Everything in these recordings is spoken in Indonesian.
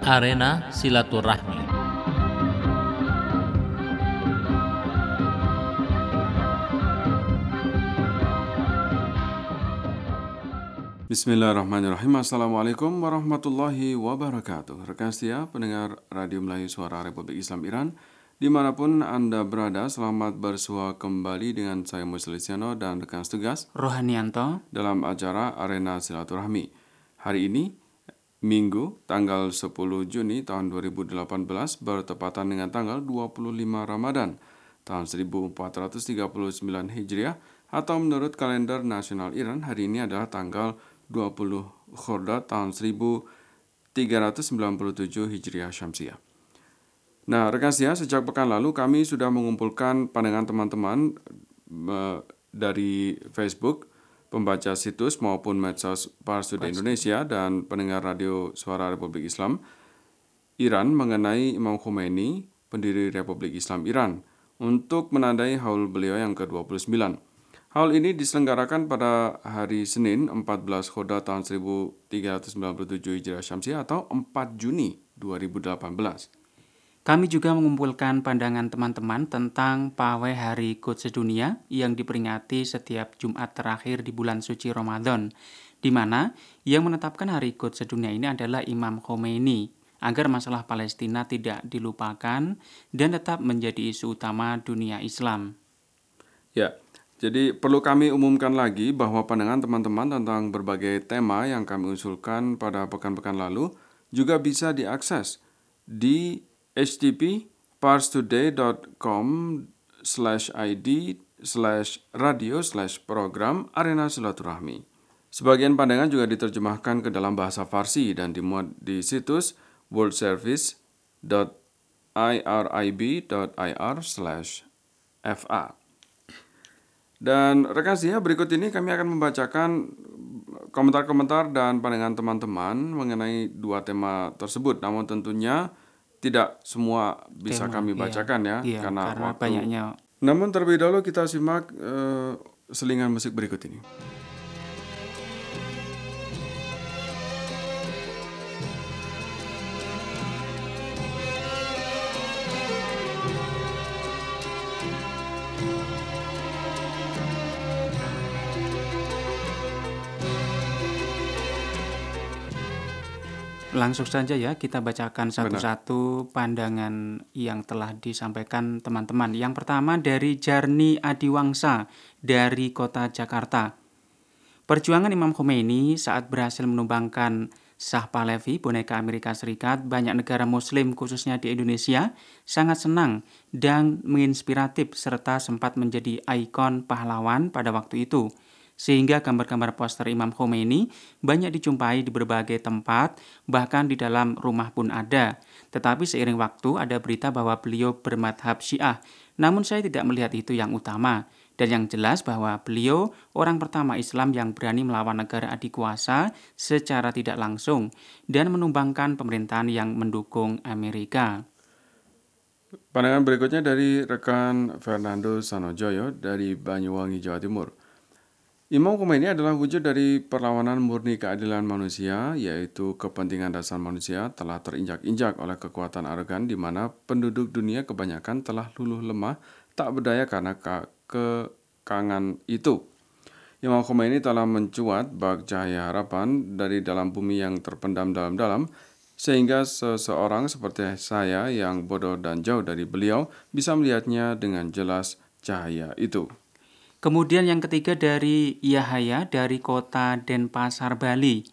Arena Silaturahmi. Bismillahirrahmanirrahim. Assalamualaikum warahmatullahi wabarakatuh. Rekan setia pendengar Radio Melayu Suara Republik Islam Iran, dimanapun Anda berada, selamat bersua kembali dengan saya Muslistiano dan rekan setugas Rohanianto dalam acara Arena Silaturahmi. Hari ini, Minggu, tanggal 10 Juni tahun 2018, bertepatan dengan tanggal 25 Ramadan tahun 1439 Hijriah, atau menurut kalender nasional Iran, hari ini adalah tanggal 20 Khordad tahun 1397 Hijriah Syamsiah. Nah, rekan setia, sejak pekan lalu kami sudah mengumpulkan pandangan teman-teman dari Facebook, pembaca situs maupun medsos Pars Today Indonesia dan pendengar radio Suara Republik Islam Iran mengenai Imam Khomeini, pendiri Republik Islam Iran, untuk menandai haul beliau yang ke-29. Hal ini diselenggarakan pada hari Senin 14 Khordad tahun 1397 Hijriah Syamsiah atau 4 Juni 2018. Kami juga mengumpulkan pandangan teman-teman tentang pawai Hari Quds Sedunia yang diperingati setiap Jumat terakhir di bulan suci Ramadan, di mana yang menetapkan Hari Quds Sedunia ini adalah Imam Khomeini, agar masalah Palestina tidak dilupakan dan tetap menjadi isu utama dunia Islam. Ya, jadi perlu kami umumkan lagi bahwa pandangan teman-teman tentang berbagai tema yang kami usulkan pada pekan-pekan lalu juga bisa diakses di http://id/radio/program Arena Silaturahmi. Sebagian pandangan juga diterjemahkan ke dalam bahasa Farsi dan dimuat di situs worldservice.irib.ir/fa. Dan rekan setia, berikut ini kami akan membacakan komentar-komentar dan pandangan teman-teman mengenai dua tema tersebut. Namun tentunya tidak semua bisa kami bacakan karena waktu. Banyaknya. Namun terlebih dahulu kita simak selingan musik berikut ini. Langsung saja ya, kita bacakan satu-satu pandangan yang telah disampaikan teman-teman. Yang pertama dari Jarni Adiwangsa dari kota Jakarta. Perjuangan Imam Khomeini saat berhasil menumbangkan Shah Pahlavi, boneka Amerika Serikat, banyak negara muslim khususnya di Indonesia sangat senang dan menginspiratif serta sempat menjadi ikon pahlawan pada waktu itu. Sehingga gambar-gambar poster Imam Khomeini banyak dijumpai di berbagai tempat, bahkan di dalam rumah pun ada. Tetapi seiring waktu ada berita bahwa beliau bermadhab Syiah. Namun saya tidak melihat itu yang utama. Dan yang jelas bahwa beliau orang pertama Islam yang berani melawan negara adikuasa secara tidak langsung dan menumbangkan pemerintahan yang mendukung Amerika. Pandangan berikutnya dari rekan Fernando Sanojoyo dari Banyuwangi, Jawa Timur. Imam Khomeini adalah wujud dari perlawanan murni keadilan manusia, yaitu kepentingan dasar manusia telah terinjak-injak oleh kekuatan arogan di mana penduduk dunia kebanyakan telah luluh lemah, tak berdaya karena kekangan itu. Imam Khomeini telah mencuat bak cahaya harapan dari dalam bumi yang terpendam dalam-dalam, sehingga seseorang seperti saya yang bodoh dan jauh dari beliau bisa melihatnya dengan jelas cahaya itu. Kemudian yang ketiga dari Yahaya dari kota Denpasar, Bali.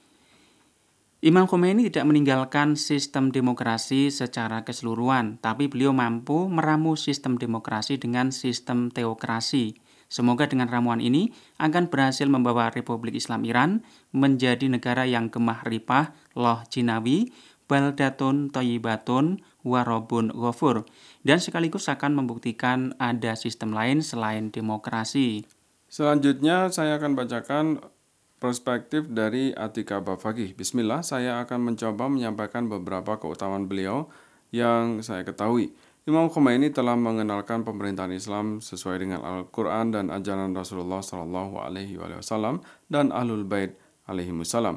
Imam Khomeini tidak meninggalkan sistem demokrasi secara keseluruhan, tapi beliau mampu meramu sistem demokrasi dengan sistem teokrasi. Semoga dengan ramuan ini akan berhasil membawa Republik Islam Iran menjadi negara yang gemah ripah, loh jinawi, baldatun thayyibatun warobun ghafur, dan sekaligus akan membuktikan ada sistem lain selain demokrasi. Selanjutnya saya akan bacakan perspektif dari Atika Bafakih. Bismillah, saya akan mencoba menyampaikan beberapa keutamaan beliau yang saya ketahui. Imam Khomeini telah mengenalkan pemerintahan Islam sesuai dengan Al-Quran dan ajaran Rasulullah SAW dan Ahlul Bait alaihimussalam.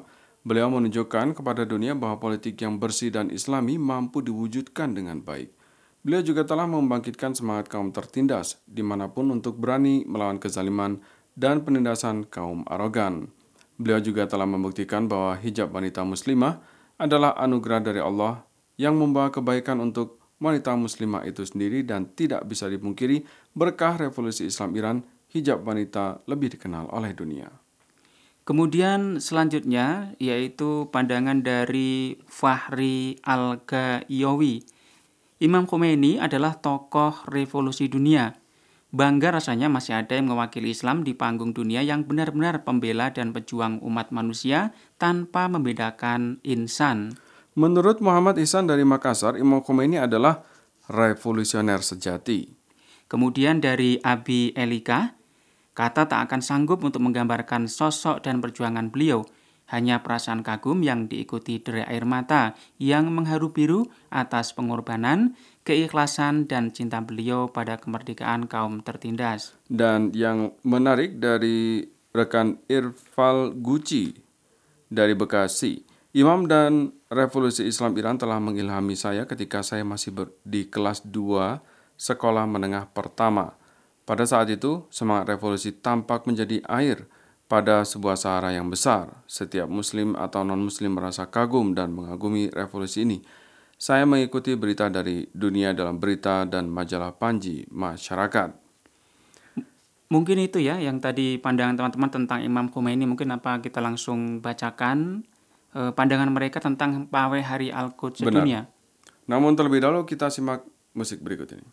Beliau menunjukkan kepada dunia bahwa politik yang bersih dan islami mampu diwujudkan dengan baik. Beliau juga telah membangkitkan semangat kaum tertindas dimanapun untuk berani melawan kezaliman dan penindasan kaum arogan. Beliau juga telah membuktikan bahwa hijab wanita muslimah adalah anugerah dari Allah yang membawa kebaikan untuk wanita muslimah itu sendiri dan tidak bisa dipungkiri berkah revolusi Islam Iran, hijab wanita lebih dikenal oleh dunia. Kemudian selanjutnya yaitu pandangan dari Fahri Al-Ghaiyawi. Imam Khomeini adalah tokoh revolusi dunia. Bangga rasanya masih ada yang mewakili Islam di panggung dunia yang benar-benar pembela dan pejuang umat manusia tanpa membedakan insan. Menurut Muhammad Ihsan dari Makassar, Imam Khomeini adalah revolusioner sejati. Kemudian dari Abi Elika, kata tak akan sanggup untuk menggambarkan sosok dan perjuangan beliau. Hanya perasaan kagum yang diikuti derai air mata yang mengharu biru atas pengorbanan, keikhlasan, dan cinta beliau pada kemerdekaan kaum tertindas. Dan yang menarik dari rekan Irfal Guci dari Bekasi, Imam dan Revolusi Islam Iran telah mengilhami saya ketika saya masih di kelas 2 sekolah menengah pertama. Pada saat itu, semangat revolusi tampak menjadi air pada sebuah sahara yang besar. Setiap muslim atau non-muslim merasa kagum dan mengagumi revolusi ini. Saya mengikuti berita dari dunia dalam berita dan majalah Panji Masyarakat. Mungkin itu ya yang tadi pandangan teman-teman tentang Imam Khomeini. Mungkin apa kita langsung bacakan pandangan mereka tentang pawai Hari Al-Quds sedunia. Namun terlebih dahulu kita simak musik berikut ini.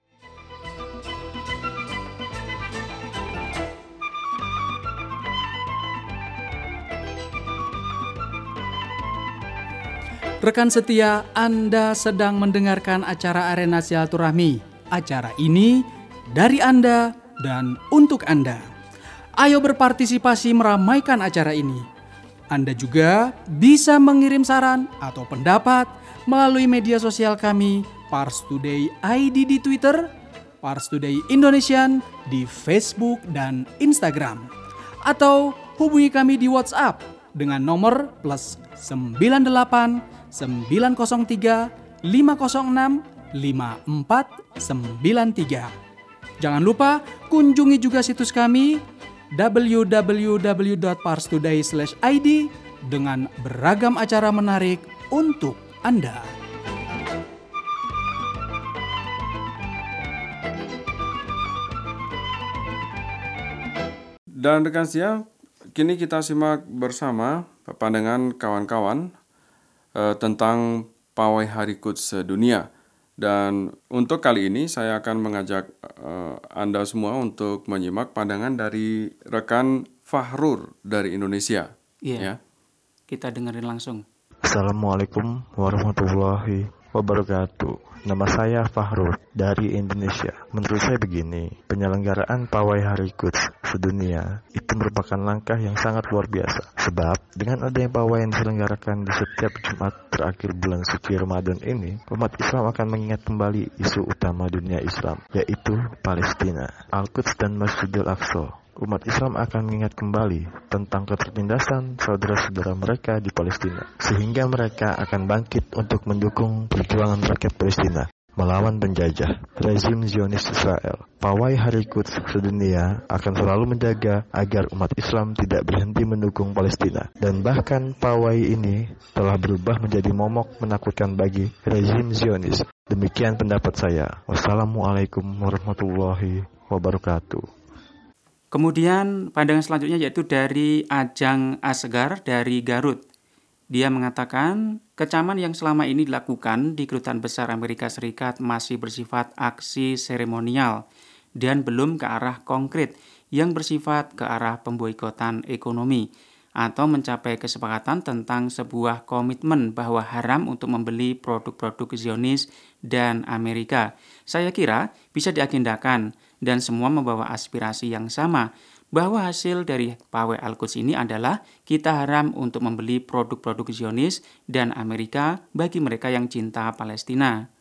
Rekan setia, Anda sedang mendengarkan acara Arena Silaturahmi. Acara ini dari Anda dan untuk Anda. Ayo berpartisipasi meramaikan acara ini. Anda juga bisa mengirim saran atau pendapat melalui media sosial kami, Pars Today ID di Twitter, Pars Today Indonesian di Facebook dan Instagram. Atau hubungi kami di WhatsApp dengan nomor +98 903 506 5493. Jangan lupa kunjungi juga situs kami www.parstoday.id dengan beragam acara menarik untuk Anda. Dan rekan setia, kini kita simak bersama pandangan kawan-kawan tentang pawai Hari Quds sedunia. Dan untuk kali ini saya akan mengajak Anda semua untuk menyimak pandangan dari rekan Fahrur dari Indonesia. Iya. Kita dengerin langsung. Assalamualaikum warahmatullahi wabarakatuh. Nama saya Fahrur dari Indonesia. Menurut saya begini, penyelenggaraan pawai Hari Quds sedunia itu merupakan langkah yang sangat luar biasa. Sebab dengan adanya pawai yang diselenggarakan di setiap Jumat terakhir bulan suci Ramadan ini, umat Islam akan mengingat kembali isu utama dunia Islam, yaitu Palestina, Al-Quds dan Masjidil Aqsa. Umat Islam akan mengingat kembali tentang ketertindasan saudara-saudara mereka di Palestina, sehingga mereka akan bangkit untuk mendukung perjuangan rakyat Palestina melawan penjajah rezim Zionis Israel. Pawai Hari Quds sedunia akan selalu menjaga agar umat Islam tidak berhenti mendukung Palestina, dan bahkan pawai ini telah berubah menjadi momok menakutkan bagi rezim Zionis. Demikian pendapat saya. Wassalamualaikum warahmatullahi wabarakatuh. Kemudian pandangan selanjutnya yaitu dari Ajang Asgar dari Garut. Dia mengatakan kecaman yang selama ini dilakukan di Kedutaan Besar Amerika Serikat masih bersifat aksi seremonial dan belum ke arah konkret yang bersifat ke arah pemboikotan ekonomi atau mencapai kesepakatan tentang sebuah komitmen bahwa haram untuk membeli produk-produk Zionis dan Amerika. Saya kira bisa diagendakan dan semua membawa aspirasi yang sama, bahwa hasil dari pawai Al-Quds ini adalah kita haram untuk membeli produk-produk Zionis dan Amerika bagi mereka yang cinta Palestina.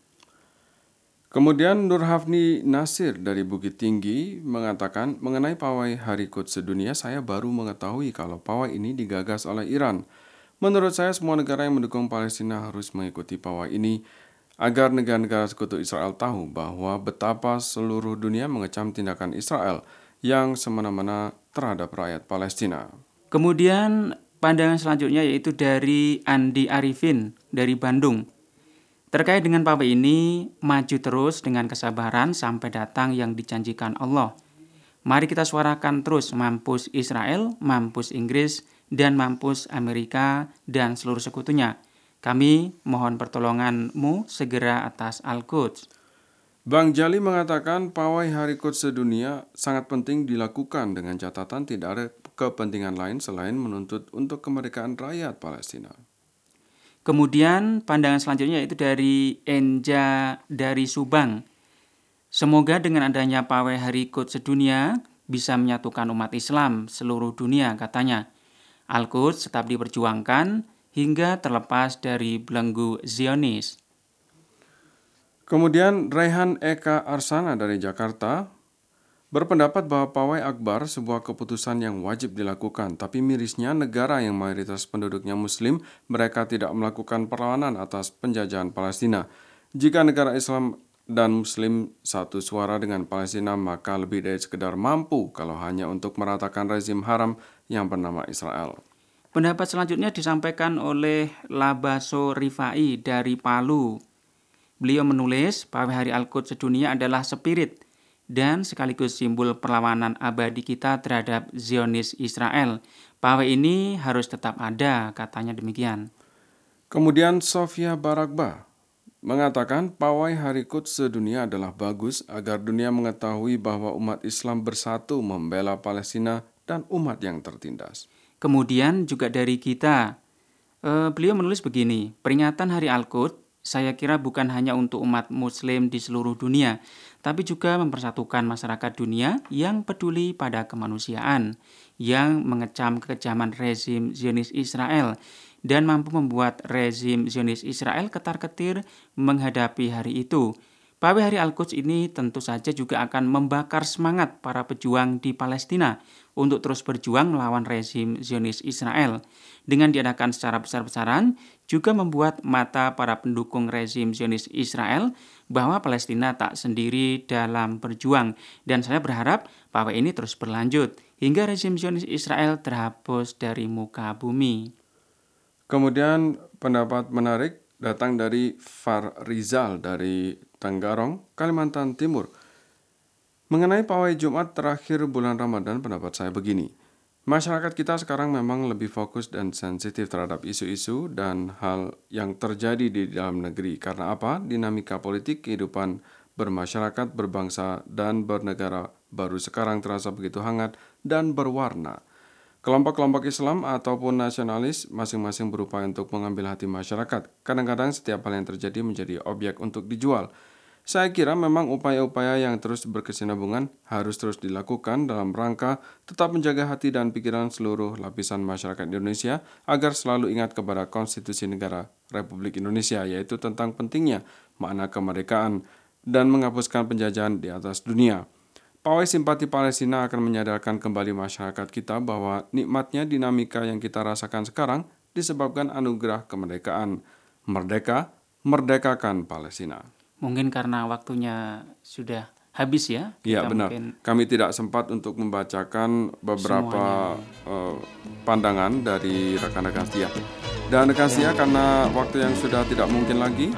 Kemudian Nur Hafni Nasir dari Bukit Tinggi mengatakan, mengenai pawai Hari Quds sedunia, saya baru mengetahui kalau pawai ini digagas oleh Iran. Menurut saya, semua negara yang mendukung Palestina harus mengikuti pawai ini agar negara-negara sekutu Israel tahu bahwa betapa seluruh dunia mengecam tindakan Israel yang semena-mena terhadap rakyat Palestina. Kemudian pandangan selanjutnya yaitu dari Andi Arifin dari Bandung. Terkait dengan pawai ini, maju terus dengan kesabaran sampai datang yang dijanjikan Allah. Mari kita suarakan terus mampus Israel, mampus Inggris, dan mampus Amerika dan seluruh sekutunya. Kami mohon pertolongan-Mu segera atas Al-Quds. Bang Jali mengatakan pawai Hari Quds sedunia sangat penting dilakukan dengan catatan tidak ada kepentingan lain selain menuntut untuk kemerdekaan rakyat Palestina. Kemudian pandangan selanjutnya yaitu dari Enja dari Subang. Semoga dengan adanya pawai Hari Quds sedunia bisa menyatukan umat Islam seluruh dunia, katanya. Al-Quds tetap diperjuangkan hingga terlepas dari belenggu Zionis. Kemudian Rehan Eka Arsana dari Jakarta berpendapat bahwa pawai akbar sebuah keputusan yang wajib dilakukan, tapi mirisnya negara yang mayoritas penduduknya Muslim, mereka tidak melakukan perlawanan atas penjajahan Palestina. Jika negara Islam dan Muslim satu suara dengan Palestina, maka lebih dari sekedar mampu kalau hanya untuk meratakan rezim haram yang bernama Israel. Pendapat selanjutnya disampaikan oleh Labaso Rifai dari Palu. Beliau menulis, pawai Hari Al-Quds sedunia adalah spirit dan sekaligus simbol perlawanan abadi kita terhadap Zionis Israel. Pawai ini harus tetap ada, katanya demikian. Kemudian Sofia Barakba mengatakan pawai Hari Quds sedunia adalah bagus agar dunia mengetahui bahwa umat Islam bersatu membela Palestina dan umat yang tertindas. Kemudian juga dari kita, beliau menulis begini, peringatan Hari Al-Quds saya kira bukan hanya untuk umat Muslim di seluruh dunia, tapi juga mempersatukan masyarakat dunia yang peduli pada kemanusiaan, yang mengecam kekejaman rezim Zionis Israel, dan mampu membuat rezim Zionis Israel ketar-ketir menghadapi hari itu. Pawai Hari Al-Quds ini tentu saja juga akan membakar semangat para pejuang di Palestina untuk terus berjuang melawan rezim Zionis Israel. Dengan diadakan secara besar-besaran, juga membuat mata para pendukung rezim Zionis Israel bahwa Palestina tak sendiri dalam berjuang. Dan saya berharap pawai ini terus berlanjut hingga rezim Zionis Israel terhapus dari muka bumi. Kemudian pendapat menarik datang dari Far Rizal dari Tenggarong, Kalimantan Timur. Mengenai pawai Jumat terakhir bulan Ramadan, pendapat saya begini. Masyarakat kita sekarang memang lebih fokus dan sensitif terhadap isu-isu dan hal yang terjadi di dalam negeri. Karena apa? Dinamika politik, kehidupan bermasyarakat, berbangsa, dan bernegara baru sekarang terasa begitu hangat dan berwarna. Kelompok-kelompok Islam ataupun nasionalis masing-masing berupaya untuk mengambil hati masyarakat. Kadang-kadang setiap hal yang terjadi menjadi objek untuk dijual. Saya kira memang upaya-upaya yang terus berkesinambungan harus terus dilakukan dalam rangka tetap menjaga hati dan pikiran seluruh lapisan masyarakat Indonesia agar selalu ingat kepada Konstitusi Negara Republik Indonesia, yaitu tentang pentingnya makna kemerdekaan dan menghapuskan penjajahan di atas dunia. Pawai Simpati Palestina akan menyadarkan kembali masyarakat kita bahwa nikmatnya dinamika yang kita rasakan sekarang disebabkan anugerah kemerdekaan. Merdeka, merdekakan Palestina. Mungkin karena waktunya sudah habis ya. Iya benar. Kami tidak sempat untuk membacakan beberapa pandangan dari rekan-rekan setia. Dan rekan setia karena waktu yang sudah tidak mungkin lagi,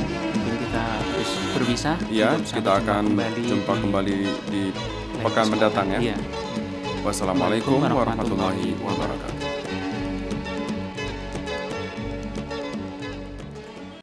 kita harus berpisah. Iya, kita akan jumpa kembali di pekan mendatang ya. Iya. Wassalamualaikum warahmatullahi wabarakatuh.